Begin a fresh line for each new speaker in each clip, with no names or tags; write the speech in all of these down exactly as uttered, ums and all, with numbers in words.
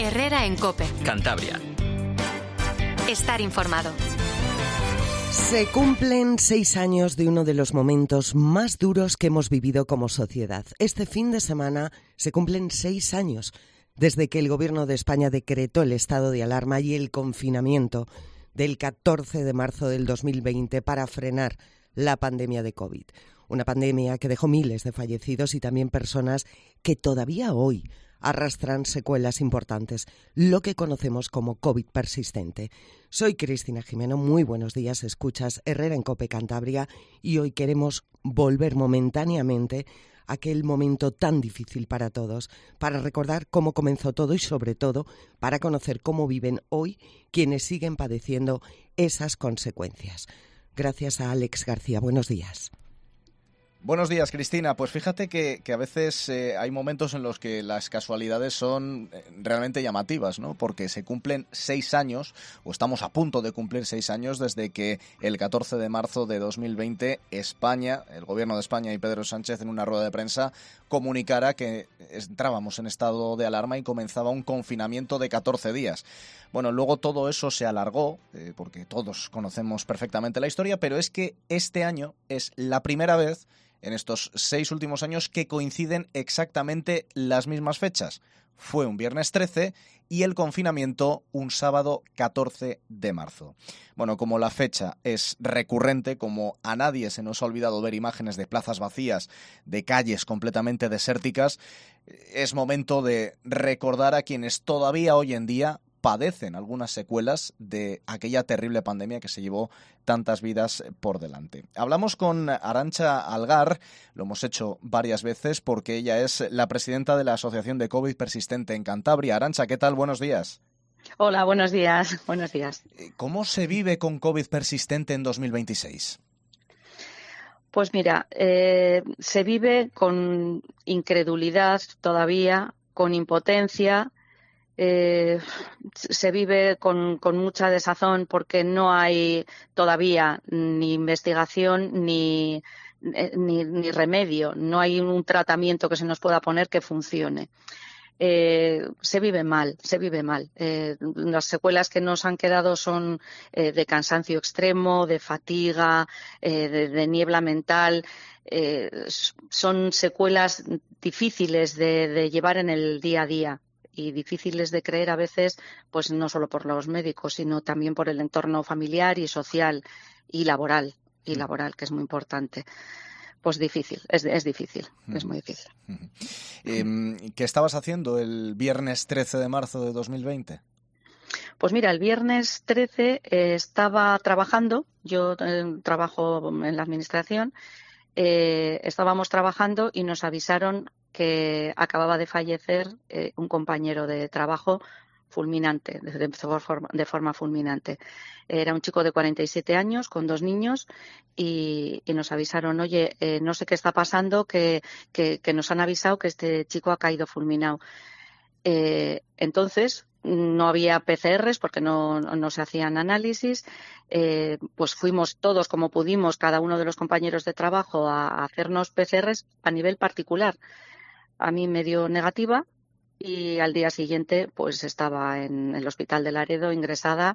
Herrera en COPE.
Cantabria.
Estar informado.
Se cumplen seis años de uno de los momentos más duros que hemos vivido como sociedad. Este fin de semana se cumplen seis años desde que el Gobierno de España decretó el estado de alarma y el confinamiento del catorce de marzo del dos mil veinte para frenar la pandemia de COVID. Una pandemia que dejó miles de fallecidos y también personas que todavía hoy arrastran secuelas importantes, lo que conocemos como COVID persistente. Soy Cristina Jimeno, muy buenos días, escuchas Herrera en COPE Cantabria y hoy queremos volver momentáneamente a aquel momento tan difícil para todos, para recordar cómo comenzó todo y sobre todo para conocer cómo viven hoy quienes siguen padeciendo esas consecuencias. Gracias a Alex García, buenos días.
Buenos días, Cristina. Pues fíjate que, que a veces eh, hay momentos en los que las casualidades son eh, realmente llamativas, ¿no? Porque se cumplen seis años, o estamos a punto de cumplir seis años, desde que el catorce de marzo de dos mil veinte España, el Gobierno de España y Pedro Sánchez en una rueda de prensa comunicara que entrábamos en estado de alarma y comenzaba un confinamiento de catorce días. Bueno, luego todo eso se alargó, eh, porque todos conocemos perfectamente la historia, pero es que este año es la primera vez en estos seis últimos años que coinciden exactamente las mismas fechas. Fue un viernes trece y el confinamiento un sábado catorce de marzo. Bueno, como la fecha es recurrente, como a nadie se nos ha olvidado ver imágenes de plazas vacías, de calles completamente desérticas, es momento de recordar a quienes todavía hoy en día padecen algunas secuelas de aquella terrible pandemia que se llevó tantas vidas por delante. Hablamos con Arantxa Algar, lo hemos hecho varias veces porque ella es la presidenta de la Asociación de COVID Persistente en Cantabria. Arantxa, ¿qué tal? Buenos días.
Hola, buenos días. Buenos días.
¿Cómo se vive con COVID persistente en dos mil veintiséis?
Pues mira, eh, se vive con incredulidad todavía, con impotencia. Eh, se vive con, con mucha desazón porque no hay todavía ni investigación ni, ni, ni remedio, no hay un tratamiento que se nos pueda poner que funcione. Eh, se vive mal, se vive mal. Eh, las secuelas que nos han quedado son eh, de cansancio extremo, de fatiga, eh, de, de niebla mental. Eh, son secuelas difíciles de, de llevar en el día a día y difíciles de creer a veces, pues no solo por los médicos, sino también por el entorno familiar y social y laboral, y laboral, que es muy importante. Pues difícil, es, es difícil, mm. es muy difícil.
Eh, ¿Qué estabas haciendo el viernes trece de marzo de dos mil veinte?
Pues mira, el viernes trece eh, estaba trabajando, yo eh, trabajo en la administración, eh, estábamos trabajando y nos avisaron que acababa de fallecer eh, un compañero de trabajo fulminante, de, de, forma, de forma fulminante. Era un chico de cuarenta y siete años con dos niños y, y nos avisaron, oye, eh, no sé qué está pasando, que, que, que nos han avisado que este chico ha caído fulminado. Eh, entonces, no había P C Rs porque no, no se hacían análisis, eh, pues fuimos todos como pudimos, cada uno de los compañeros de trabajo, a, a hacernos P C Rs a nivel particular. A mí me dio negativa y al día siguiente pues estaba en el hospital de Laredo ingresada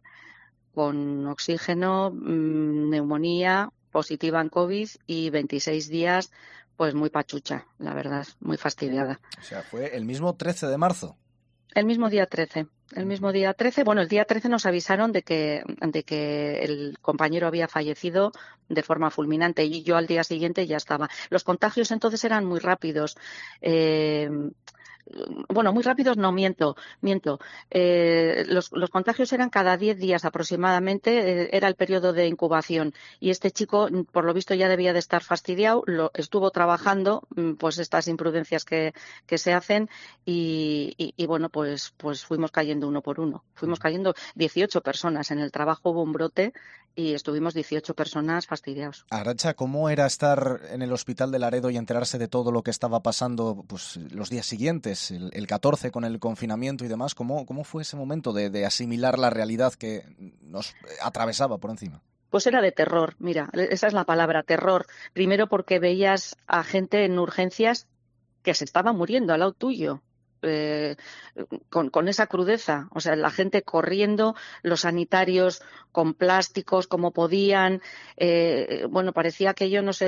con oxígeno, mmm, neumonía, positiva en COVID y veintiséis días pues muy pachucha, la verdad, muy fastidiada.
O sea, fue el mismo trece de marzo.
El mismo día trece. El mismo día trece, bueno, el día trece nos avisaron de que, de que el compañero había fallecido de forma fulminante y yo al día siguiente ya estaba. Los contagios entonces eran muy rápidos. Eh, Bueno, muy rápidos no, miento, miento. Eh, los, los contagios eran cada diez días aproximadamente, eh, era el periodo de incubación. Y este chico, por lo visto, ya debía de estar fastidiado, lo, estuvo trabajando, pues estas imprudencias que, que se hacen y, y, y bueno, pues, pues fuimos cayendo uno por uno. Fuimos cayendo dieciocho personas. En el trabajo hubo un brote y estuvimos dieciocho personas fastidiados.
Arantxa, ¿cómo era estar en el hospital de Laredo y enterarse de todo lo que estaba pasando pues los días siguientes? El, el catorce con el confinamiento y demás, ¿cómo, cómo fue ese momento de, de asimilar la realidad que nos atravesaba por encima?
Pues era de terror, mira, esa es la palabra, terror. Primero porque veías a gente en urgencias que se estaba muriendo al lado tuyo. eh, con, con esa crudeza. O sea, la gente corriendo, los sanitarios con plásticos como podían. Eh, bueno, parecía que yo no sé,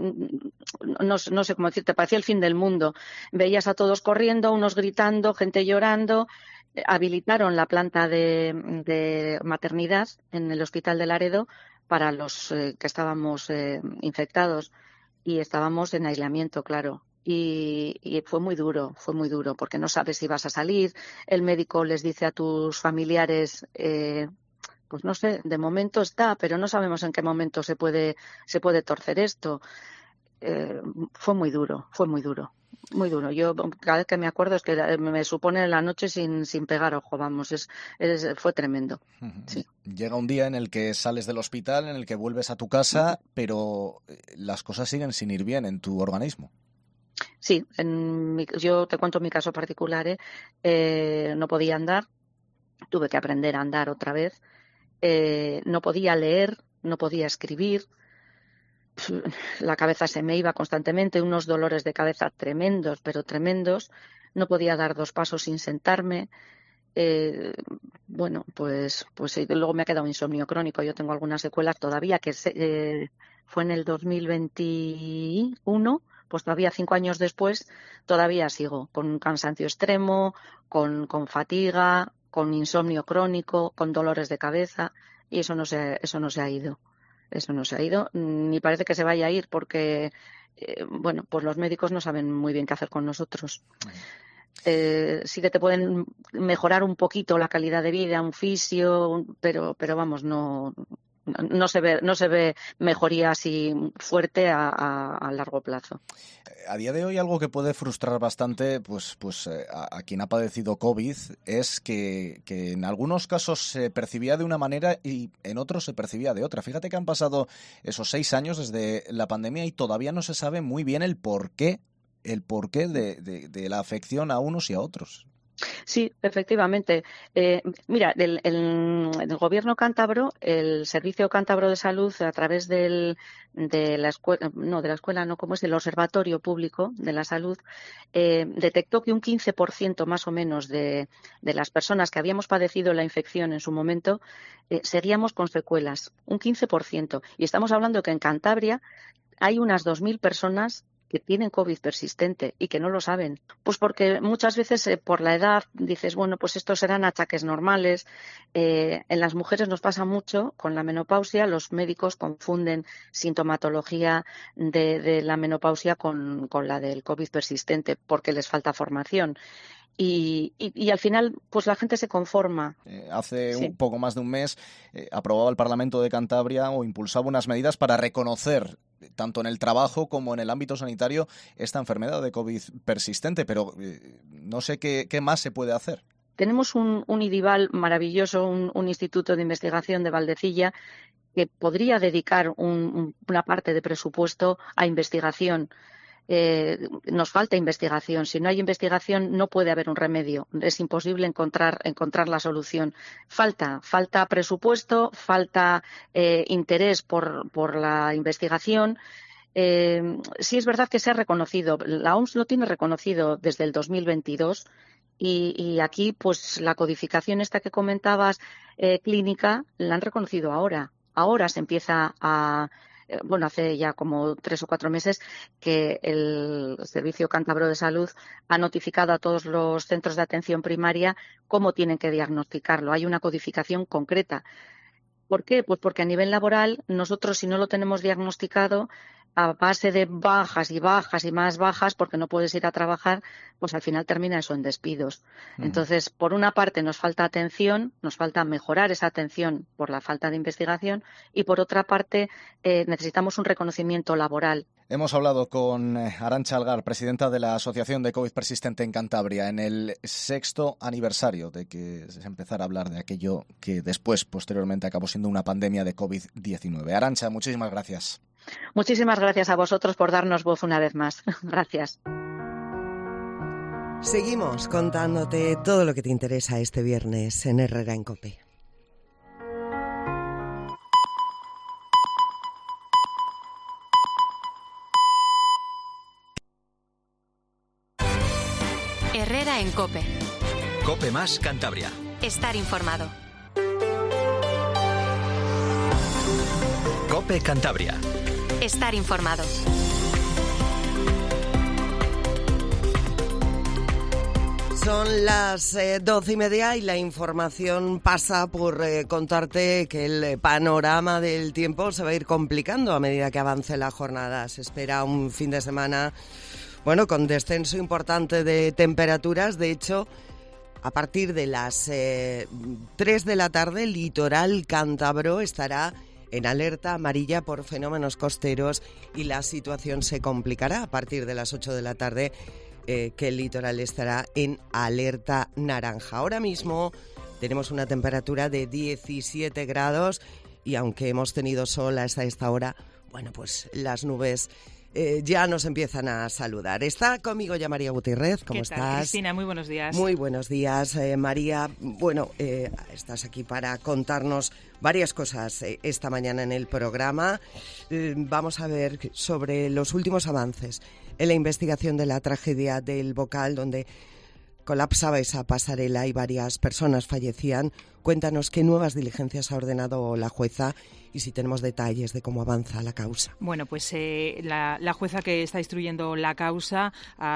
no, no sé cómo decirte, parecía el fin del mundo. Veías a todos corriendo, unos gritando, gente llorando. Habilitaron la planta de, de maternidad en el Hospital de Laredo para los eh, que estábamos eh, infectados y estábamos en aislamiento, claro. Y, y fue muy duro, fue muy duro, porque no sabes si vas a salir. El médico les dice a tus familiares, eh, pues no sé, de momento está, pero no sabemos en qué momento se puede, se puede torcer esto. Eh, fue muy duro, fue muy duro. Muy duro. Yo cada vez que me acuerdo es que me supone la noche sin, sin pegar ojo, vamos, es, es fue tremendo. Sí.
Llega un día en el que sales del hospital, en el que vuelves a tu casa, pero las cosas siguen sin ir bien en tu organismo.
Sí, en mi, yo te cuento mi caso particular, ¿eh? Eh, no podía andar, tuve que aprender a andar otra vez, eh, no podía leer, no podía escribir. La cabeza se me iba constantemente, unos dolores de cabeza tremendos, pero tremendos. No podía dar dos pasos sin sentarme. Eh, bueno, pues, pues luego me ha quedado insomnio crónico. Yo tengo algunas secuelas todavía, que se, eh, fue en el dos mil veintiuno, pues todavía cinco años después, todavía sigo con un cansancio extremo, con, con fatiga, con insomnio crónico, con dolores de cabeza, y eso no se, eso no se ha ido. Eso no se ha ido, ni parece que se vaya a ir porque, eh, bueno, pues los médicos no saben muy bien qué hacer con nosotros. Eh, sí que te pueden mejorar un poquito la calidad de vida, un fisio, pero, pero vamos, no, no se ve, no se ve mejoría así fuerte a, a, a largo plazo.
A día de hoy algo que puede frustrar bastante pues, pues a, a quien ha padecido COVID es que, que en algunos casos se percibía de una manera y en otros se percibía de otra. Fíjate que han pasado esos seis años desde la pandemia y todavía no se sabe muy bien el porqué, el porqué de, de, de la afección a unos y a otros.
Sí, efectivamente. Eh, mira, el, el, el gobierno cántabro, el Servicio Cántabro de Salud, a través del, de la escuela, no, de la escuela, no, como es el Observatorio Público de la Salud, eh, detectó que un quince por ciento más o menos de, de las personas que habíamos padecido la infección en su momento eh, seguíamos con secuelas, un quince por ciento. Y estamos hablando que en Cantabria hay unas dos mil personas que tienen COVID persistente y que no lo saben. Pues porque muchas veces eh, por la edad dices, bueno, pues estos serán achaques normales. Eh, en las mujeres nos pasa mucho con la menopausia, los médicos confunden sintomatología de, de la menopausia con, con la del COVID persistente porque les falta formación. Y, y, y al final, pues la gente se conforma.
Eh, hace
sí.
un poco más de un mes eh, aprobaba el Parlamento de Cantabria o impulsaba unas medidas para reconocer, tanto en el trabajo como en el ámbito sanitario, esta enfermedad de COVID persistente, pero eh, no sé qué, qué más se puede hacer.
Tenemos un, un IDIVAL maravilloso, un, un instituto de investigación de Valdecilla, que podría dedicar un, un, una parte de presupuesto a investigación. Eh, nos falta investigación. Si no hay investigación, no puede haber un remedio. Es imposible encontrar, encontrar la solución. Falta, falta presupuesto, falta eh, interés por, por la investigación. Eh, sí es verdad que se ha reconocido. La O M S lo tiene reconocido desde el dos mil veintidós y, y aquí, pues, la codificación esta que comentabas eh, clínica la han reconocido ahora. Ahora se empieza a bueno, hace ya como tres o cuatro meses que el Servicio Cántabro de Salud ha notificado a todos los centros de atención primaria cómo tienen que diagnosticarlo. Hay una codificación concreta. ¿Por qué? Pues porque a nivel laboral nosotros, si no lo tenemos diagnosticado, a base de bajas y bajas y más bajas, porque no puedes ir a trabajar, pues al final termina eso en despidos. Mm. Entonces, por una parte nos falta atención, nos falta mejorar esa atención por la falta de investigación y por otra parte eh, necesitamos un reconocimiento laboral.
Hemos hablado con Arantxa Algar, presidenta de la Asociación de COVID Persistente en Cantabria, en el sexto aniversario de que se empezara a hablar de aquello que después, posteriormente, acabó siendo una pandemia de COVID diecinueve. Arantxa, muchísimas gracias.
Muchísimas gracias a vosotros por darnos voz una vez más. Gracias.
Seguimos contándote todo lo que te interesa este viernes en Herrera en COPE.
Herrera en COPE.
COPE más Cantabria.
Estar informado.
COPE Cantabria.
Estar informado.
Son las eh, doce y media y la información pasa por eh, contarte que el panorama del tiempo se va a ir complicando a medida que avance la jornada. Se espera un fin de semana, bueno, con descenso importante de temperaturas. De hecho, a partir de las eh, tres de la tarde, el litoral cántabro estará en alerta amarilla por fenómenos costeros y la situación se complicará a partir de las ocho de la tarde. Eh, que el litoral estará en alerta naranja. Ahora mismo tenemos una temperatura de diecisiete grados y aunque hemos tenido sol hasta esta hora, bueno, pues las nubes eh, ya nos empiezan a saludar. Está conmigo ya María Gutiérrez. ¿Cómo
¿Qué tal,
estás?
Cristina? Muy buenos días.
Muy buenos días, eh, María. Bueno, eh, estás aquí para contarnos varias cosas eh, esta mañana en el programa. Eh, vamos a ver sobre los últimos avances en la investigación de la tragedia del Bocal, donde colapsaba esa pasarela y varias personas fallecían. Cuéntanos qué nuevas diligencias ha ordenado la jueza y si tenemos detalles de cómo avanza la causa.
Bueno, pues eh, la, la jueza que está instruyendo la causa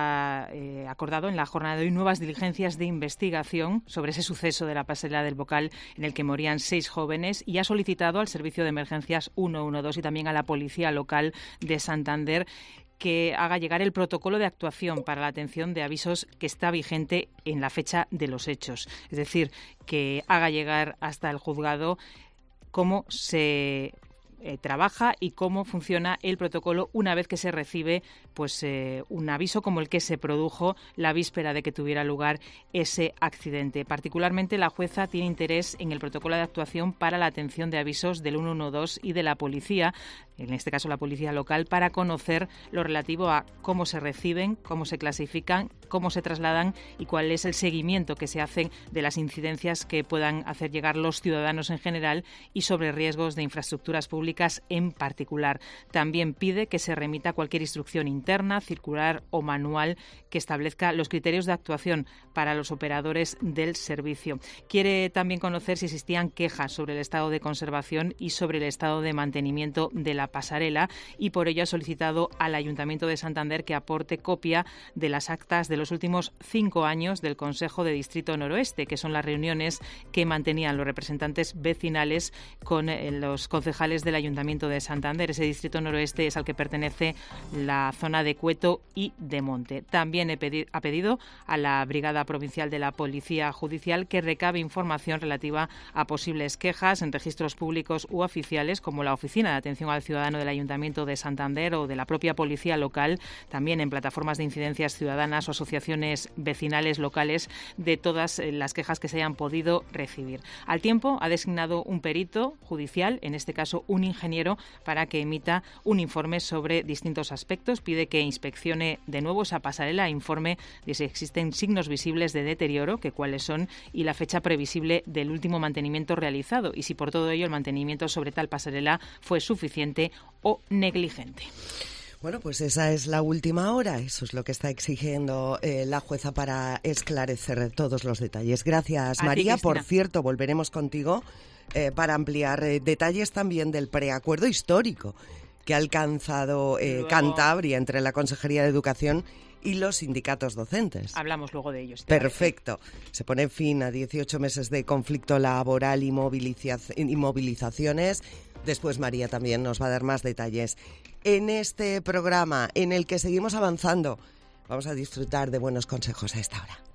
ha eh, acordado en la jornada de hoy nuevas diligencias de investigación sobre ese suceso de la pasarela del Bocal en el que morían seis jóvenes y ha solicitado al Servicio de Emergencias ciento doce y también a la Policía Local de Santander que haga llegar el protocolo de actuación para la atención de avisos que está vigente en la fecha de los hechos. Es decir, que haga llegar hasta el juzgado cómo se eh, trabaja y cómo funciona el protocolo una vez que se recibe pues eh, un aviso como el que se produjo la víspera de que tuviera lugar ese accidente. Particularmente la jueza tiene interés en el protocolo de actuación para la atención de avisos del ciento doce y de la policía, en este caso la policía local, para conocer lo relativo a cómo se reciben, cómo se clasifican, cómo se trasladan y cuál es el seguimiento que se hace de las incidencias que puedan hacer llegar los ciudadanos en general y sobre riesgos de infraestructuras públicas en particular. También pide que se remita cualquier instrucción interna, circular o manual que establezca los criterios de actuación para los operadores del servicio. Quiere también conocer si existían quejas sobre el estado de conservación y sobre el estado de mantenimiento de la pasarela y por ello ha solicitado al Ayuntamiento de Santander que aporte copia de las actas de los últimos cinco años del Consejo de Distrito Noroeste, que son las reuniones que mantenían los representantes vecinales con eh, los concejales del Ayuntamiento de Santander. Ese Distrito Noroeste es al que pertenece la zona de Cueto y de Monte. También he pedi- ha pedido a la Brigada Provincial de la Policía Judicial que recabe información relativa a posibles quejas en registros públicos u oficiales, como la Oficina de Atención al Ciudadano del Ayuntamiento de Santander o de la propia Policía Local, también en plataformas de incidencias ciudadanas o asociaciones vecinales locales, de todas las quejas que se hayan podido recibir. Al tiempo, ha designado un perito judicial, en este caso un ingeniero, para que emita un informe sobre distintos aspectos. Pide que inspeccione de nuevo esa pasarela e informe de si existen signos visibles de deterioro, que cuáles son, y la fecha previsible del último mantenimiento realizado, y si por todo ello el mantenimiento sobre tal pasarela fue suficiente o negligente.
Bueno, pues esa es la última hora. Eso es lo que está exigiendo eh, la jueza para esclarecer todos los detalles. Gracias, María. Por cierto, volveremos contigo eh, para ampliar eh, detalles también del preacuerdo histórico que ha alcanzado eh, Cantabria entre la Consejería de Educación y los sindicatos docentes.
Hablamos luego de ellos.
Perfecto. Se pone fin a dieciocho meses de conflicto laboral y, moviliza- y movilizaciones. Después María también nos va a dar más detalles. En este programa en el que seguimos avanzando, vamos a disfrutar de buenos consejos a esta hora.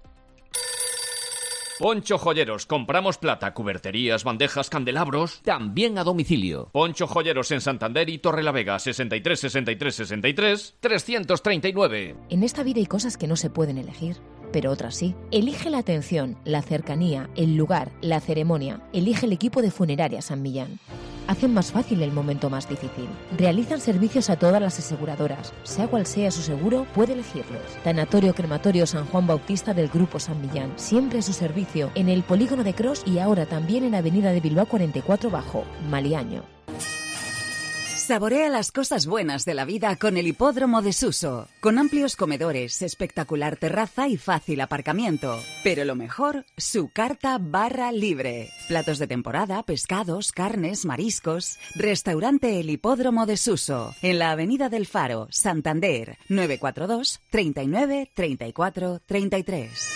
Poncho Joyeros, compramos plata, cuberterías, bandejas, candelabros, también a domicilio. Poncho Joyeros en Santander y Torrelavega, sesenta y tres, sesenta y tres, sesenta y tres, trescientos treinta y nueve.
En esta vida hay cosas que no se pueden elegir, pero otras sí. Elige la atención, la cercanía, el lugar, la ceremonia. Elige el equipo de Funeraria San Millán. Hacen más fácil el momento más difícil. Realizan servicios a todas las aseguradoras. Sea cual sea su seguro, puede elegirlos. Tanatorio Crematorio San Juan Bautista del Grupo San Millán. Siempre a su servicio en el Polígono de Cros y ahora también en Avenida de Bilbao cuarenta y cuatro Bajo, Maliaño.
Saborea las cosas buenas de la vida con el Hipódromo de Suso, con amplios comedores, espectacular terraza y fácil aparcamiento. Pero lo mejor, su carta barra libre. Platos de temporada, pescados, carnes, mariscos. Restaurante El Hipódromo de Suso, en la Avenida del Faro, Santander, nueve cuatro dos, treinta y nueve, treinta y cuatro, treinta y tres.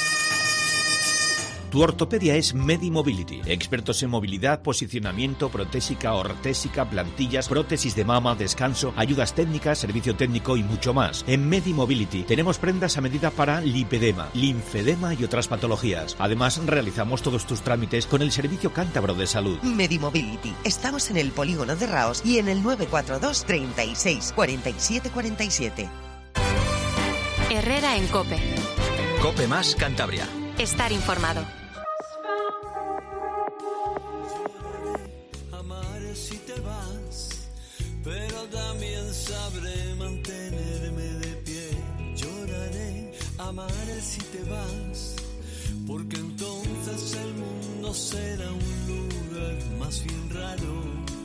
Tu ortopedia es Medimobility. Expertos en movilidad, posicionamiento, protésica, ortésica, plantillas, prótesis de mama, descanso, ayudas técnicas, servicio técnico y mucho más. En Medimobility tenemos prendas a medida para lipedema, linfedema y otras patologías. Además, realizamos todos tus trámites con el Servicio Cántabro de Salud.
Medimobility. Estamos en el Polígono de Raos y en el nueve cuatro dos, treinta y seis, cuarenta y siete, cuarenta y siete.
Herrera en COPE.
COPE más Cantabria.
Estar informado.
Si te vas, pero también sabré mantenerme de pie. Lloraré, amaré si te vas, porque entonces el mundo será un lugar más bien raro.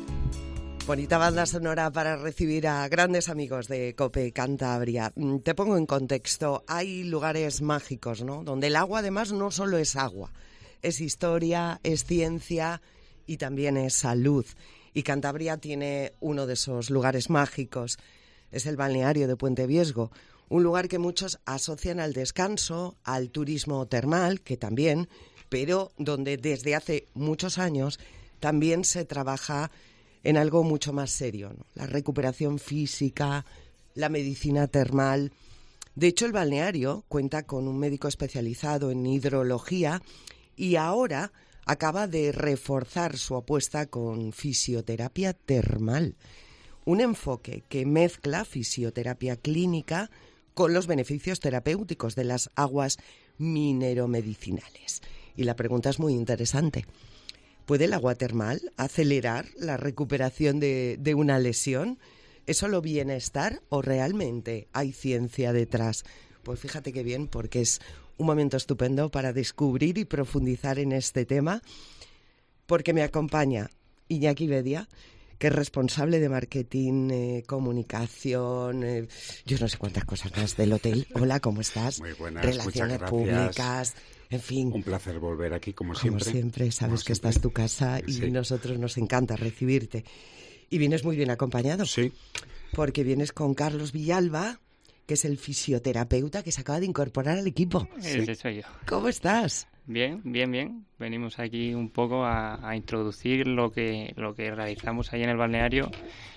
Bonita banda sonora para recibir a grandes amigos de COPE Cantabria. Te pongo en contexto, hay lugares mágicos, ¿no? Donde el agua además no solo es agua, es historia, es ciencia y también es salud. Y Cantabria tiene uno de esos lugares mágicos, es el balneario de Puente Viesgo, un lugar que muchos asocian al descanso, al turismo termal, que también, pero donde desde hace muchos años también se trabaja en algo mucho más serio, ¿no? La recuperación física, la medicina termal. De hecho, el balneario cuenta con un médico especializado en hidrología y ahora acaba de reforzar su apuesta con fisioterapia termal, un enfoque que mezcla fisioterapia clínica con los beneficios terapéuticos de las aguas mineromedicinales. Y la pregunta es muy interesante. ¿Puede el agua termal acelerar la recuperación de, de una lesión? ¿Es solo bienestar o realmente hay ciencia detrás? Pues fíjate qué bien, porque es un momento estupendo para descubrir y profundizar en este tema, porque me acompaña Iñaki Bedia, que es responsable de marketing, eh, comunicación, eh, yo no sé cuántas cosas más del hotel. Hola, ¿cómo estás?
Muy buenas,
Relaciones públicas, en fin.
Un placer volver aquí, como,
como
siempre.
Como siempre, sabes como que siempre. Esta es tu casa y sí. Nosotros nos encanta recibirte. Y vienes muy bien acompañado.
Sí.
Porque vienes con Carlos Villalba, que es el fisioterapeuta que se acaba de incorporar al equipo.
Sí. Ese soy yo.
¿Cómo estás?
Bien, bien, bien. Venimos aquí un poco a, a introducir lo que, lo que realizamos ahí en el balneario,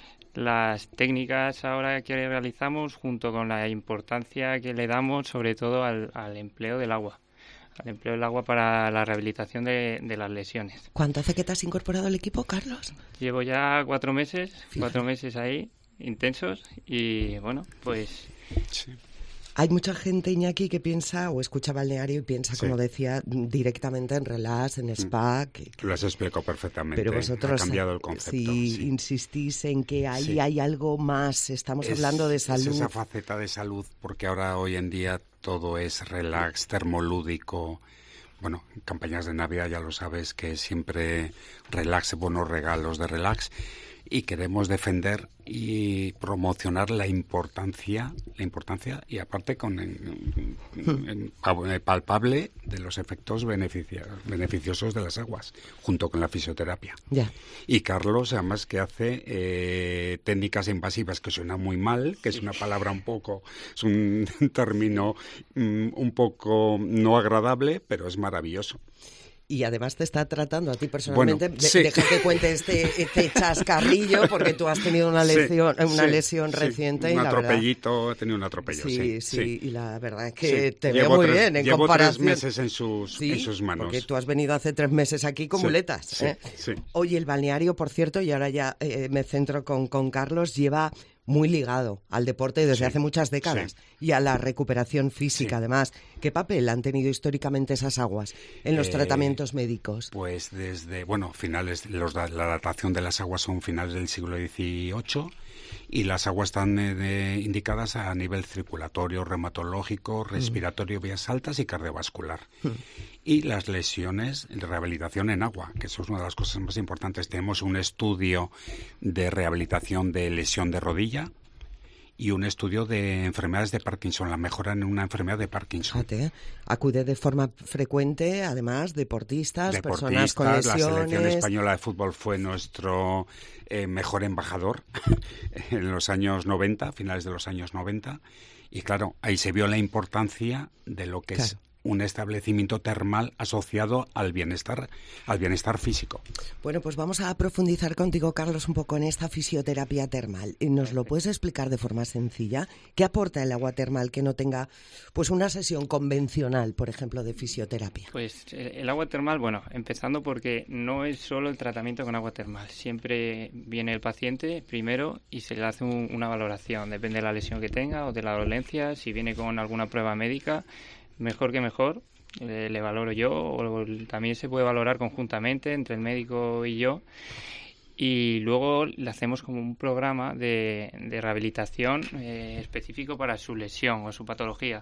las técnicas ahora que realizamos junto con la importancia que le damos sobre todo al, al empleo del agua, al empleo del agua para la rehabilitación de, de las lesiones.
¿Cuánto hace que te has incorporado al equipo, Carlos?
Llevo ya cuatro meses, Fíjate. cuatro meses ahí, intensos, y bueno, pues...
Sí.
Hay mucha gente, Iñaki, que piensa o escucha balneario y piensa, sí. como decía, directamente en relax, en spa. Que...
Lo has explicado perfectamente.
Pero vosotros,
ha cambiado el concepto.
Si
sí.
insistís en que ahí
sí.
hay algo más, estamos
es,
hablando de salud.
Es esa faceta de salud, porque ahora hoy en día todo es relax, termolúdico. Bueno, en campañas de Navidad ya lo sabes que siempre relax, buenos regalos de relax. Y queremos defender y promocionar la importancia, la importancia y aparte con en, en, en, palpable de los efectos beneficia, beneficiosos de las aguas, junto con la fisioterapia.
Yeah.
Y Carlos, además, que hace eh, técnicas invasivas, que suena muy mal, que es una palabra un poco, es un término um, un poco no agradable, pero es maravilloso.
Y además te está tratando a ti personalmente.
Bueno, sí.
Deja que cuente este, este chascarrillo, porque tú has tenido una lesión,
sí,
una
sí,
lesión
sí.
reciente.
Un
y
atropellito,
verdad,
he tenido un atropello, sí.
Sí, sí, sí. Y la verdad es que
sí.
te
llevo
veo muy
tres,
bien en
llevo
comparación.
Llevo tres meses en sus,
sí,
en sus manos.
Porque tú has venido hace tres meses aquí con
sí,
muletas.
Sí,
¿eh?
sí.
Oye, el balneario, por cierto, y ahora ya eh, me centro con, con Carlos, lleva muy ligado al deporte desde sí, hace muchas décadas sí. y a la recuperación física, sí. además. ¿Qué papel han tenido históricamente esas aguas en los eh, tratamientos médicos?
Pues desde, bueno, finales, los, la datación de las aguas son finales del siglo dieciocho y las aguas están eh, de, indicadas a nivel circulatorio, reumatológico, respiratorio, vías altas y cardiovascular. Mm. Y las lesiones de rehabilitación en agua, que eso es una de las cosas más importantes. Tenemos un estudio de rehabilitación de lesión de rodilla y un estudio de enfermedades de Parkinson, la mejora en una enfermedad de Parkinson.
Fíjate, acude de forma frecuente, además, deportistas,
deportistas
personas con lesiones.
La selección española de fútbol fue nuestro eh, mejor embajador en los años noventa, finales de los años noventa, y claro, ahí se vio la importancia de lo que claro. es un establecimiento termal asociado al bienestar, al bienestar físico.
Bueno, pues vamos a profundizar contigo, Carlos, un poco en esta fisioterapia termal. ¿Nos lo puedes explicar de forma sencilla? ¿Qué aporta el agua termal que no tenga pues una sesión convencional, por ejemplo, de fisioterapia?
Pues el agua termal, bueno, empezando porque no es solo el tratamiento con agua termal. Siempre viene el paciente primero y se le hace un, una valoración. Depende de la lesión que tenga o de la dolencia. Si viene con alguna prueba médica, mejor que mejor, eh, le valoro yo, o también se puede valorar conjuntamente entre el médico y yo, y luego le hacemos como un programa de, de rehabilitación eh, específico para su lesión o su patología.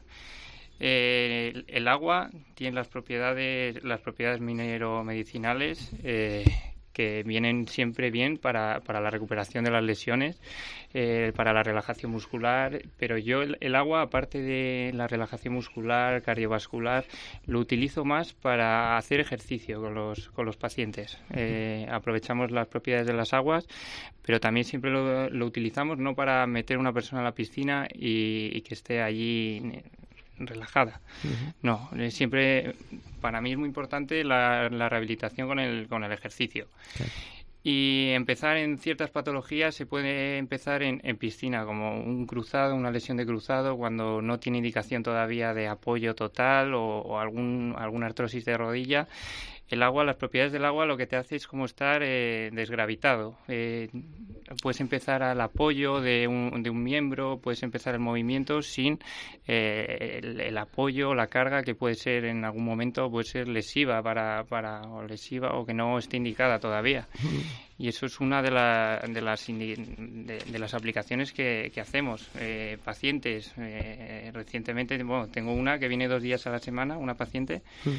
Eh, el, el agua tiene las propiedades, las propiedades mineromedicinales eh, que vienen siempre bien para, para la recuperación de las lesiones, eh, para la relajación muscular, pero yo el, el agua, aparte de la relajación muscular, cardiovascular, lo utilizo más para hacer ejercicio con los, con los pacientes. Eh, aprovechamos las propiedades de las aguas, pero también siempre lo, lo utilizamos no para meter a una persona a la piscina y, y que esté allí relajada. Uh-huh. No, siempre para mí es muy importante la, la rehabilitación con el con el ejercicio. Okay. Y empezar en ciertas patologías se puede empezar en, en piscina, como un cruzado, una lesión de cruzado, cuando no tiene indicación todavía de apoyo total o, o algún alguna artrosis de rodilla. El agua, las propiedades del agua lo que te hace es como estar eh, desgravitado. Eh, puedes empezar al apoyo de un, de un miembro, puedes empezar el movimiento sin eh, el, el apoyo, la carga que puede ser en algún momento puede ser lesiva para, para o lesiva o que no esté indicada todavía. Y eso es una de, la, de, las, de, de las aplicaciones que, que hacemos. Eh, pacientes, eh, recientemente, bueno, tengo una que viene dos días a la semana, una paciente, uh-huh.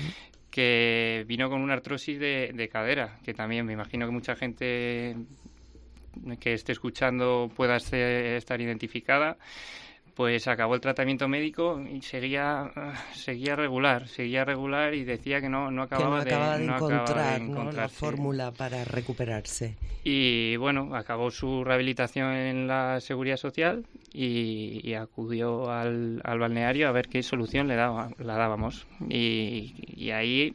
que vino con una artrosis de, de cadera, que también me imagino que mucha gente que esté escuchando pueda ser, estar identificada. Pues acabó el tratamiento médico y seguía seguía regular, seguía regular y decía que no, no acababa,
que no acababa de, de,
no
encontrar,
acababa de
¿no?
encontrar
la fórmula para recuperarse.
Y bueno, acabó su rehabilitación en la Seguridad Social y, y acudió al, al balneario a ver qué solución le daba, la dábamos. Y, y ahí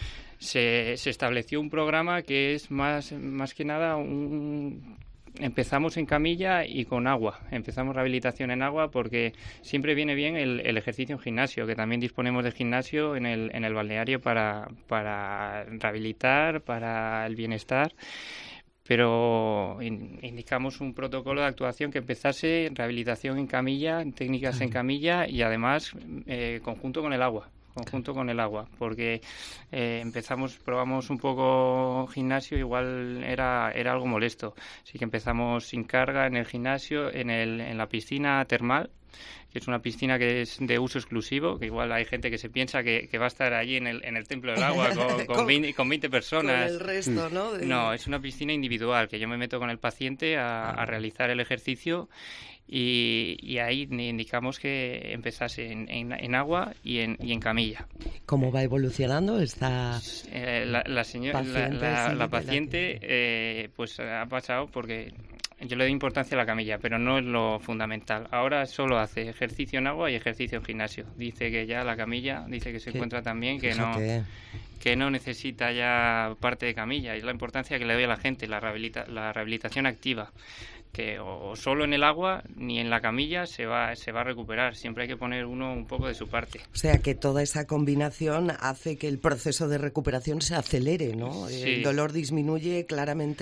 se, se estableció un programa que es más, más que nada un... Empezamos en camilla y con agua. Empezamos rehabilitación en agua porque siempre viene bien el, el ejercicio en gimnasio, que también disponemos de gimnasio en el, en el balneario para, para rehabilitar, para el bienestar. Pero in, indicamos un protocolo de actuación que empezase rehabilitación en camilla, técnicas en camilla y además eh, conjunto con el agua. conjunto con el agua, porque eh, empezamos, probamos un poco gimnasio, igual era era algo molesto, así que empezamos sin carga en el gimnasio, en el en la piscina termal, que es una piscina que es de uso exclusivo, que igual hay gente que se piensa que, que va a estar allí en el en el templo del agua con, con, con, veinte, con veinte personas.
Con el resto, ¿no? De...
No, es una piscina individual, que yo me meto con el paciente a, a realizar el ejercicio. Y, y ahí indicamos que empezase en, en, en agua y en, y en camilla.
¿Cómo va evolucionando esta
eh, la, la, señora, paciente? La, la, la paciente eh, pues ha pasado porque yo le doy importancia a la camilla, pero no es lo fundamental. Ahora solo hace ejercicio en agua y ejercicio en gimnasio. Dice que ya la camilla, dice que se ¿Qué? encuentra tan bien que Fíjate. no... que no necesita ya parte de camilla. Y es la importancia que le doy a la gente, la, rehabilita, la rehabilitación activa, que o solo en el agua ni en la camilla se va se va a recuperar. Siempre hay que poner uno un poco de su parte.
O sea, que toda esa combinación hace que el proceso de recuperación se acelere, ¿no? Sí. El dolor disminuye claramente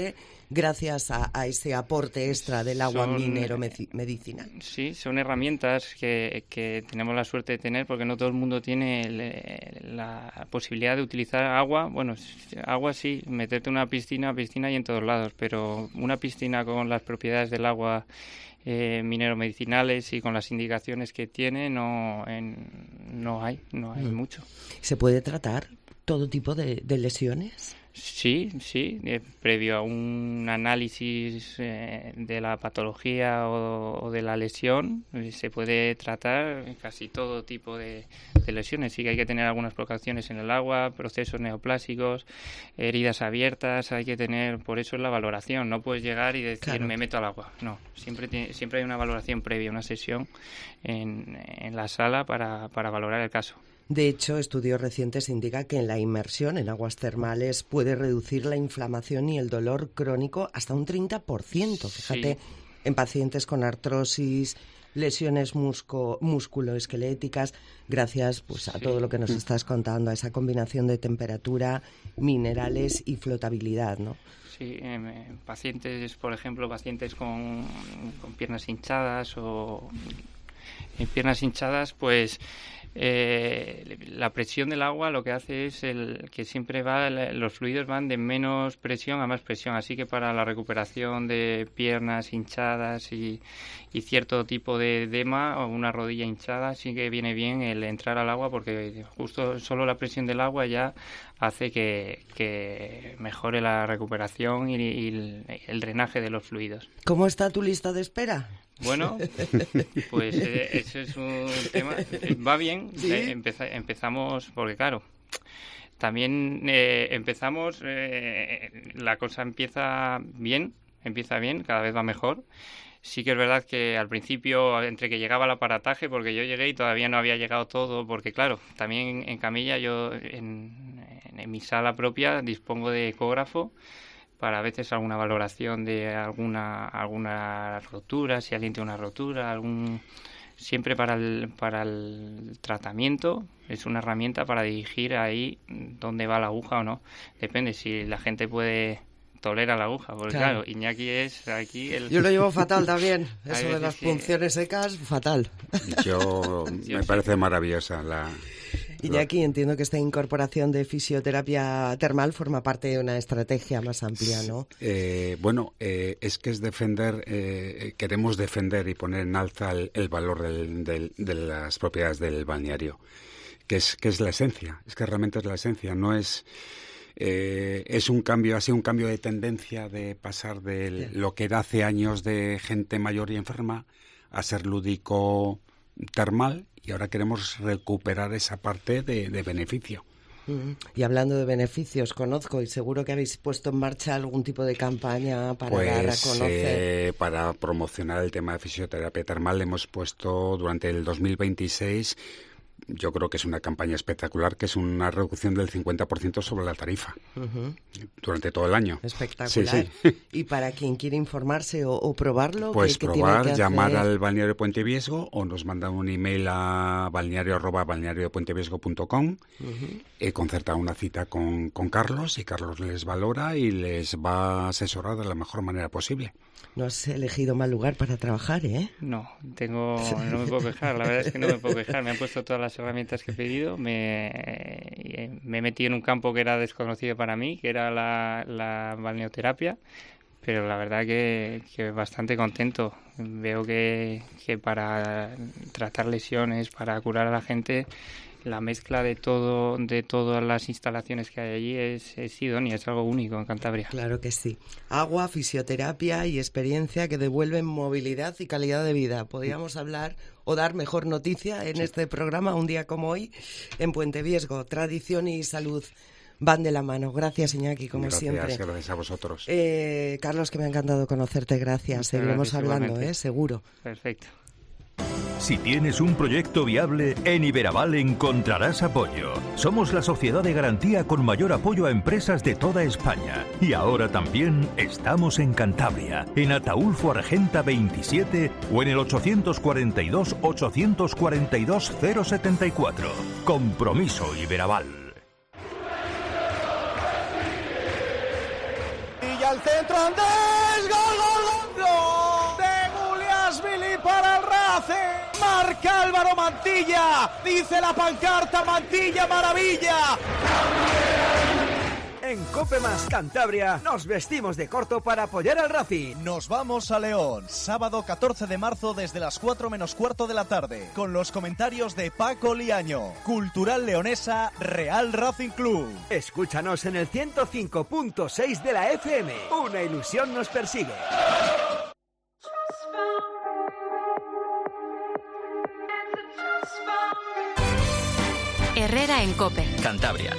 gracias a, a ese aporte extra del agua
Son,
minero-medicinal.
Sí, son herramientas que, que tenemos la suerte de tener porque no todo el mundo tiene el, la posibilidad de utilizar agua. Bueno, agua sí, meterte en una piscina, piscina hay en todos lados, pero una piscina con las propiedades del agua eh, minero-medicinales y con las indicaciones que tiene no, en, no hay, no hay mm. mucho.
¿Se puede tratar todo tipo de, de lesiones?
Sí, sí, eh, previo a un análisis eh, de la patología o, o de la lesión, eh, se puede tratar casi todo tipo de, de lesiones. Sí que hay que tener algunas precauciones en el agua, procesos neoplásicos, heridas abiertas, hay que tener, por eso es la valoración. No puedes llegar y decir, claro, me meto al agua. No, siempre tiene, siempre hay una valoración previa, una sesión en, en la sala para, para valorar el caso.
De hecho, estudios recientes indican que la inmersión en aguas termales puede reducir la inflamación y el dolor crónico hasta un treinta por ciento. Fíjate, sí. En pacientes con artrosis, lesiones musco, musculoesqueléticas, gracias pues, a sí. todo lo que nos estás contando, a esa combinación de temperatura, minerales y flotabilidad, ¿no?
Sí, eh, pacientes, por ejemplo, pacientes con, con piernas hinchadas o en piernas hinchadas, pues Eh, la presión del agua lo que hace es el que siempre va los fluidos van de menos presión a más presión, así que para la recuperación de piernas hinchadas y, y cierto tipo de edema o una rodilla hinchada sí que viene bien el entrar al agua porque justo solo la presión del agua ya hace que, que mejore la recuperación y, y el, el drenaje de los fluidos.
¿Cómo está tu lista de espera?
Bueno, pues eh, ese es un tema. Va bien, ¿sí? eh, empeza, empezamos, porque claro, también eh, empezamos, eh, la cosa empieza bien, empieza bien, cada vez va mejor. Sí que es verdad que al principio, entre que llegaba el aparataje, porque yo llegué y todavía no había llegado todo, porque claro, también en camilla yo en, en, en mi sala propia dispongo de ecógrafo, para a veces alguna valoración de alguna alguna rotura, si alguien tiene una rotura, algún siempre para el para el tratamiento es una herramienta para dirigir ahí dónde va la aguja o no. Depende si la gente puede tolerar la aguja, porque claro, claro Iñaki es aquí el...
Yo lo llevo fatal también, eso de las punciones secas, fatal.
Yo me parece maravillosa la...
Iñaki, entiendo que esta incorporación de fisioterapia termal forma parte de una estrategia más amplia, ¿no?
Eh, bueno, eh, es que es defender, eh, queremos defender y poner en alza el, el valor del, del, de las propiedades del balneario, que es, que es la esencia, es que realmente es la esencia, no es... Eh, es un cambio, ha sido un cambio de tendencia de pasar de lo que era hace años de gente mayor y enferma a ser lúdico termal y ahora queremos recuperar esa parte de, de beneficio.
Uh-huh. Y hablando de beneficios, conozco y seguro que habéis puesto en marcha algún tipo de campaña para
pues,
dar a conocer.
Eh, para promocionar el tema de fisioterapia termal hemos puesto durante el dos mil veintiséis. Yo creo que es una campaña espectacular, que es una reducción del cincuenta por ciento sobre la tarifa uh-huh. durante todo el año.
Espectacular. Sí, sí. Y para quien quiere informarse o, o probarlo,
pues
¿qué,
probar,
qué tiene que
llamar
hacer?
al balneario de Puente Viesgo o nos mandan un email a balneario arroba balneario de puente viesgo punto com uh-huh. eh, concertar una cita con, con Carlos y Carlos les valora y les va a asesorar de la mejor manera posible.
No has elegido mal lugar para trabajar, ¿eh?
No, tengo, no me puedo quejar, la verdad es que no me puedo quejar. Me han puesto todas las herramientas que he pedido, me, me he metido en un campo que era desconocido para mí, que era la, la balneoterapia, pero la verdad que, que bastante contento. Veo que, que para tratar lesiones, para curar a la gente, la mezcla de todo de todas las instalaciones que hay allí es, es idónea, es algo único en Cantabria.
Claro que sí. Agua, fisioterapia y experiencia que devuelven movilidad y calidad de vida. Podríamos hablar o dar mejor noticia en sí. este programa, un día como hoy, en Puente Viesgo. Tradición y salud van de la mano. Gracias, Iñaki, como
gracias,
siempre.
Gracias a vosotros.
Eh, Carlos, que me ha encantado conocerte. Gracias. Muchas Seguiremos gracias, hablando, ¿eh? Seguro.
Perfecto.
Si tienes un proyecto viable, en Iberaval encontrarás apoyo. Somos la sociedad de garantía con mayor apoyo a empresas de toda España. Y ahora también estamos en Cantabria, en Ataulfo Argenta veintisiete o en el ochocientos cuarenta y dos, ochocientos cuarenta y dos, cero setenta y cuatro. Compromiso Iberaval.
Y ya al centro Andrés, gol, gol, gol, gol de Guliasvili para el Racing. Marca Álvaro Mantilla, dice la pancarta, Mantilla maravilla.
En COPE más Cantabria nos vestimos de corto para apoyar al Racing.
Nos vamos a León, sábado catorce de marzo desde las cuatro menos cuarto de la tarde, con los comentarios de Paco Liaño. Cultural Leonesa, Real Racing Club.
Escúchanos en el ciento cinco punto seis de la F M. Una ilusión nos persigue.
Herrera en COPE.
Cantabria.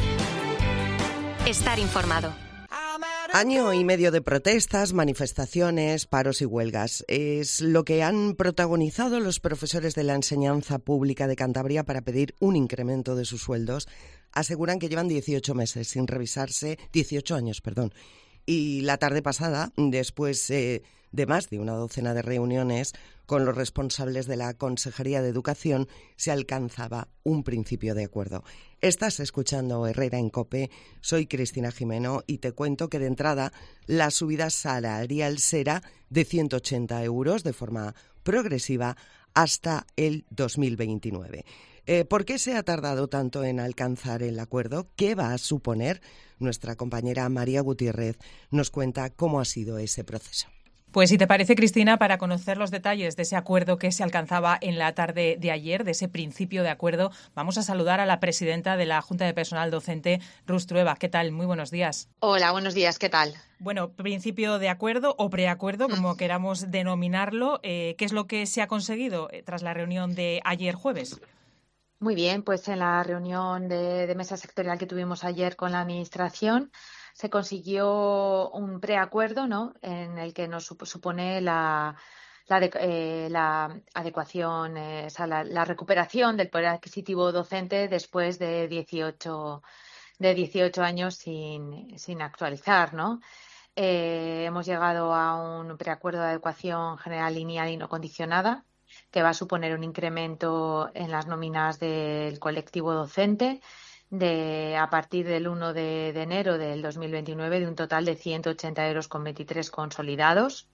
Estar informado.
Año y medio de protestas, manifestaciones, paros y huelgas. Es lo que han protagonizado los profesores de la enseñanza pública de Cantabria para pedir un incremento de sus sueldos. Aseguran que llevan dieciocho meses sin revisarse, dieciocho años, perdón. Y la tarde pasada, después eh, de más de una docena de reuniones con los responsables de la Consejería de Educación, se alcanzaba un principio de acuerdo. Estás escuchando Herrera en COPE, soy Cristina Jimeno y te cuento que de entrada la subida salarial será de ciento ochenta euros de forma progresiva hasta el dos mil veintinueve. Eh, ¿Por qué se ha tardado tanto en alcanzar el acuerdo? ¿Qué va a suponer? Nuestra compañera María Gutiérrez nos cuenta cómo ha sido ese proceso.
Pues si te parece, Cristina, para conocer los detalles de ese acuerdo que se alcanzaba en la tarde de ayer, de ese principio de acuerdo, vamos a saludar a la presidenta de la Junta de Personal Docente, Rus Trueba. ¿Qué tal? Muy buenos días.
Hola, buenos días. ¿Qué tal?
Bueno, principio de acuerdo o preacuerdo, como queramos denominarlo. Eh, ¿Qué es lo que se ha conseguido eh, tras la reunión de ayer jueves?
Muy bien, pues en la reunión de, de mesa sectorial que tuvimos ayer con la Administración se consiguió un preacuerdo, ¿no?, en el que nos supone la, la, de, eh, la adecuación, eh, o sea, la, la recuperación del poder adquisitivo docente después de dieciocho, de dieciocho años sin, sin actualizar, ¿no? Eh, hemos llegado a un preacuerdo de adecuación general lineal y no condicionada, que va a suponer un incremento en las nóminas del colectivo docente de a partir del uno de enero del dos mil veintinueve de un total de ciento ochenta euros con veintitrés consolidados.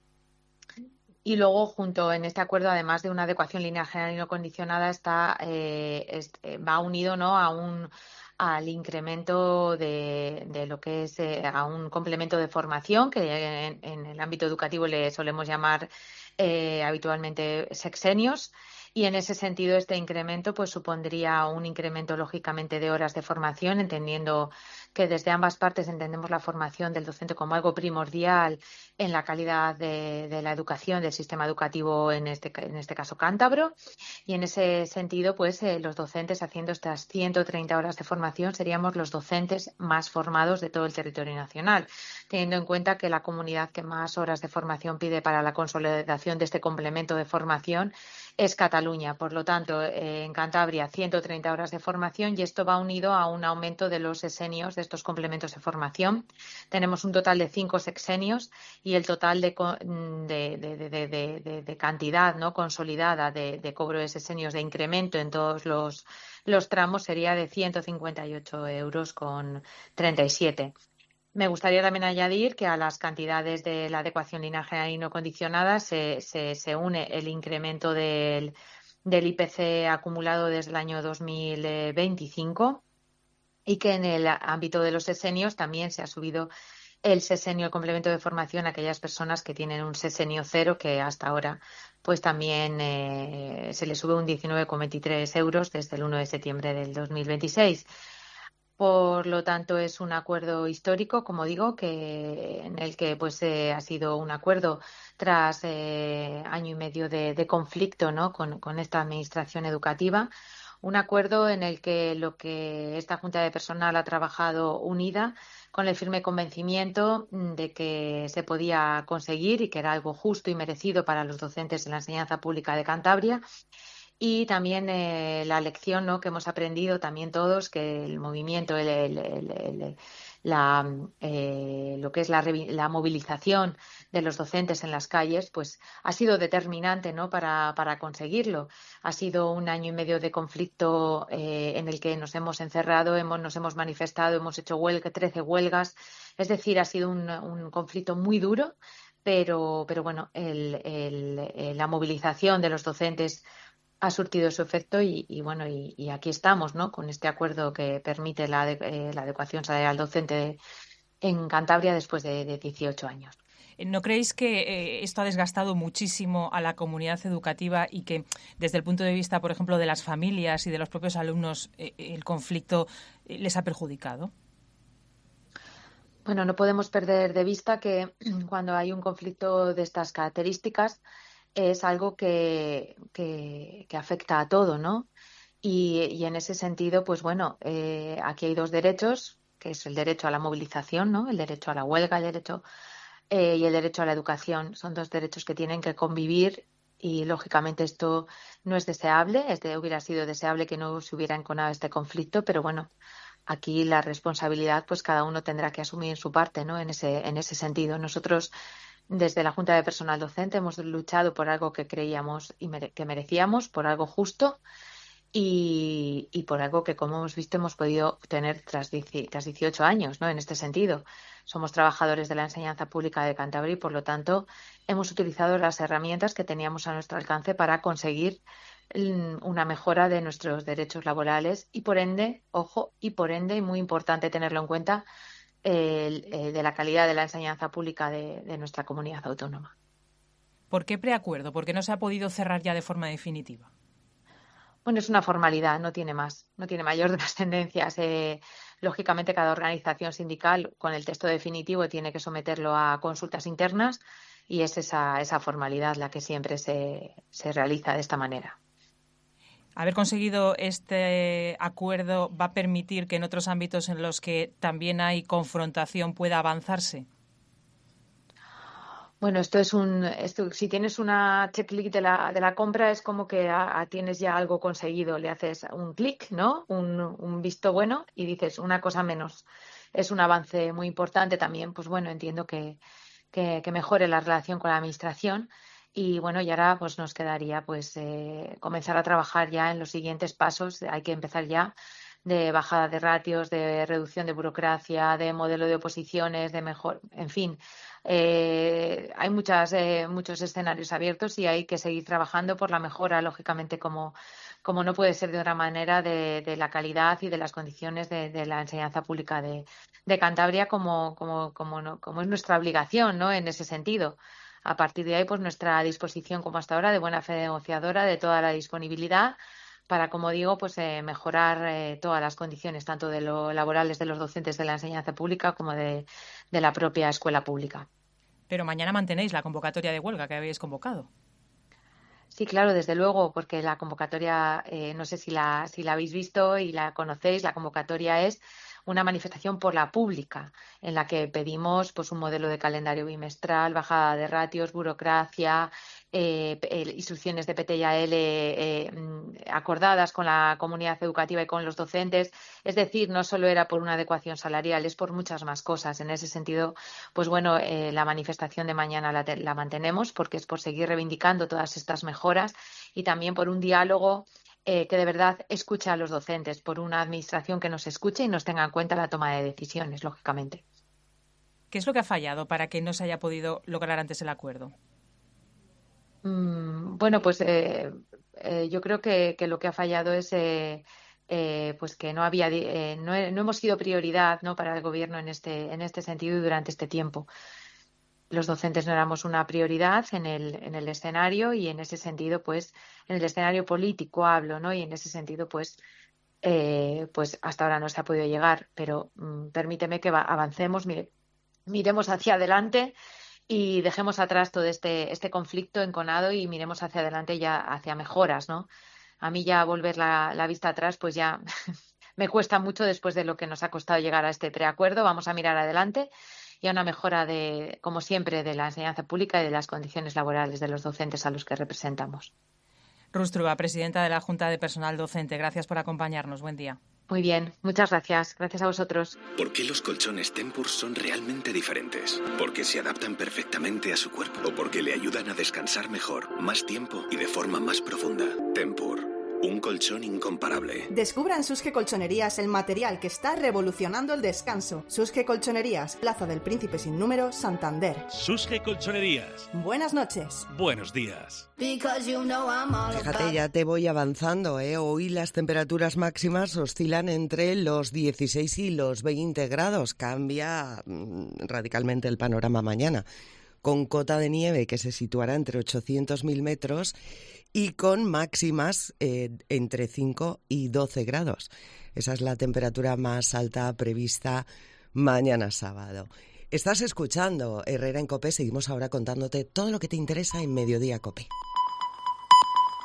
Y luego, junto en este acuerdo, además de una adecuación lineal general y no condicionada, está eh, este, va unido, ¿no?, a un al incremento de, de lo que es eh, a un complemento de formación que en, en el ámbito educativo le solemos llamar eh, habitualmente sexenios. Y en ese sentido, este incremento pues supondría un incremento, lógicamente, de horas de formación, entendiendo que desde ambas partes entendemos la formación del docente como algo primordial en la calidad de, de la educación del sistema educativo, en este, en este caso cántabro. Y en ese sentido, pues eh, los docentes haciendo estas ciento treinta horas de formación seríamos los docentes más formados de todo el territorio nacional, teniendo en cuenta que la comunidad que más horas de formación pide para la consolidación de este complemento de formación es Cataluña. Por lo tanto, eh, en Cantabria, ciento treinta horas de formación, y esto va unido a un aumento de los sexenios de estos complementos de formación. Tenemos un total de cinco sexenios y el total de, de, de, de, de, de, de cantidad, ¿no?, consolidada de, de cobro de sexenios, de incremento en todos los, los tramos, sería de ciento cincuenta y ocho euros con treinta y siete. Me gustaría también añadir que a las cantidades de la adecuación lineal general y no condicionada se, se, se une el incremento del, del I P C acumulado desde el año dos mil veinticinco y que en el ámbito de los sexenios también se ha subido el sexenio, el complemento de formación a aquellas personas que tienen un sexenio cero, que hasta ahora pues también eh, se le sube un diecinueve coma veintitrés euros desde el uno de septiembre del dos mil veintiséis. Por lo tanto, es un acuerdo histórico, como digo, que en el que pues eh, ha sido un acuerdo tras eh, año y medio de, de conflicto, ¿no?, con, con esta administración educativa. Un acuerdo en el que lo que esta Junta de Personal ha trabajado unida, con el firme convencimiento de que se podía conseguir y que era algo justo y merecido para los docentes de la enseñanza pública de Cantabria. Y también eh, la lección, ¿no?, que hemos aprendido también todos, que el movimiento, el, el, el, el, la, eh, lo que es la, la movilización de los docentes en las calles, pues ha sido determinante, ¿no?, para, para conseguirlo. Ha sido un año y medio de conflicto eh, en el que nos hemos encerrado, hemos, nos hemos manifestado, hemos hecho huelga, trece huelgas Es decir, ha sido un, un conflicto muy duro, pero, pero bueno, el, el, la movilización de los docentes ha surtido su efecto y, y bueno, y, y aquí estamos, ¿no? Con este acuerdo que permite la, eh, la adecuación salarial docente de, en Cantabria después de, de dieciocho años.
¿No creéis que eh, esto ha desgastado muchísimo a la comunidad educativa y que desde el punto de vista, por ejemplo, de las familias y de los propios alumnos, eh, el conflicto eh, les ha perjudicado?
Bueno, no podemos perder de vista que cuando hay un conflicto de estas características es algo que, que, que afecta a todo, ¿no? Y, y en ese sentido, pues bueno, eh, aquí hay dos derechos, que es el derecho a la movilización, ¿no? El derecho a la huelga, el derecho Eh, y el derecho a la educación. Son dos derechos que tienen que convivir y, lógicamente, esto no es deseable. Este hubiera sido deseable que no se hubiera enconado este conflicto, pero bueno, aquí la responsabilidad, pues cada uno tendrá que asumir su parte, ¿no? En ese, en ese sentido. Nosotros, desde la Junta de Personal Docente, hemos luchado por algo que creíamos y mere- que merecíamos, por algo justo y, y por algo que, como hemos visto, hemos podido obtener tras, dieci, tras dieciocho años, ¿no? En este sentido. Somos trabajadores de la enseñanza pública de Cantabria y, por lo tanto, hemos utilizado las herramientas que teníamos a nuestro alcance para conseguir una mejora de nuestros derechos laborales y, por ende, ojo, y por ende, y muy importante tenerlo en cuenta, el, el de la calidad de la enseñanza pública de, de nuestra comunidad autónoma.
¿Por qué preacuerdo? ¿Por qué no se ha podido cerrar ya de forma definitiva?
Bueno, es una formalidad, no tiene más, no tiene mayor trascendencias. Eh, lógicamente, cada organización sindical con el texto definitivo tiene que someterlo a consultas internas y es esa, esa formalidad la que siempre se, se realiza de esta manera.
Haber conseguido este acuerdo va a permitir que en otros ámbitos en los que también hay confrontación pueda avanzarse.
Bueno, esto es un, esto, si tienes una checklist de la, de la compra es como que a, a tienes ya algo conseguido, le haces un clic, ¿no? Un, un visto bueno y dices una cosa menos. Es un avance muy importante también, pues bueno, entiendo que, que, que mejore la relación con la administración y bueno, y ahora pues nos quedaría pues eh, comenzar a trabajar ya en los siguientes pasos, hay que empezar ya de bajada de ratios, de reducción de burocracia, de modelo de oposiciones, de mejor, en fin, eh, hay muchas, eh, muchos escenarios abiertos y hay que seguir trabajando por la mejora, lógicamente, como, como no puede ser de otra manera, de, de la calidad y de las condiciones de, de la enseñanza pública de, de Cantabria, como, como, como, no, como es nuestra obligación, ¿no? En ese sentido. A partir de ahí, pues nuestra disposición, como hasta ahora, de buena fe negociadora, de toda la disponibilidad para, como digo, pues eh, mejorar eh, todas las condiciones, tanto de lo laborales de los docentes de la enseñanza pública como de, de la propia escuela pública.
Pero mañana mantenéis la convocatoria de huelga que habéis convocado.
Sí, claro, desde luego, porque la convocatoria, eh, no sé si la, si la habéis visto y la conocéis, la convocatoria es una manifestación por la pública, en la que pedimos pues un modelo de calendario bimestral, bajada de ratios, burocracia, eh, instrucciones de P T y A L eh, acordadas con la comunidad educativa y con los docentes. Es decir, no solo era por una adecuación salarial, es por muchas más cosas. En ese sentido, pues bueno, eh, la manifestación de mañana la, la mantenemos porque es por seguir reivindicando todas estas mejoras y también por un diálogo Eh, que de verdad escuche a los docentes, por una administración que nos escuche y nos tenga en cuenta la toma de decisiones, lógicamente.
¿Qué es lo que ha fallado para que no se haya podido lograr antes el acuerdo?
Mm, bueno, pues eh, eh, yo creo que, que lo que ha fallado es eh, eh, pues que no había eh, no, no hemos sido prioridad, ¿no? Para el gobierno en este en este sentido y durante este tiempo. Los docentes no éramos una prioridad en el, en el escenario y en ese sentido, pues, en el escenario político hablo, ¿no? Y en ese sentido, pues, eh, pues hasta ahora no se ha podido llegar, pero mm, permíteme que va, avancemos, mire, miremos hacia adelante y dejemos atrás todo este, este conflicto enconado y miremos hacia adelante ya hacia mejoras, ¿no? A mí ya volver la, la vista atrás, pues ya me cuesta mucho después de lo que nos ha costado llegar a este preacuerdo. Vamos a mirar adelante y a una mejora, de, como siempre, de la enseñanza pública y de las condiciones laborales de los docentes a los que representamos.
Rus Trueba, presidenta de la Junta de Personal Docente, gracias por acompañarnos. Buen día.
Muy bien, muchas gracias. Gracias a vosotros.
¿Por qué los colchones Tempur son realmente diferentes? Porque se adaptan perfectamente a su cuerpo o porque le ayudan a descansar mejor, más tiempo y de forma más profunda. Tempur, un colchón incomparable.
Descubra en Susge Colchonerías el material que está revolucionando el descanso. Susge Colchonerías, Plaza del Príncipe sin número, Santander.
Susge Colchonerías.
Buenas noches.
Buenos días.
Fíjate, ya te voy avanzando, ¿eh? Hoy las temperaturas máximas oscilan entre los dieciséis y los veinte grados. Cambia mmm, radicalmente el panorama mañana, con cota de nieve que se situará entre ochocientos mil metros y con máximas eh, entre cinco y doce grados. Esa es la temperatura más alta prevista mañana sábado. Estás escuchando Herrera en COPE. Seguimos ahora contándote todo lo que te interesa en Mediodía COPE.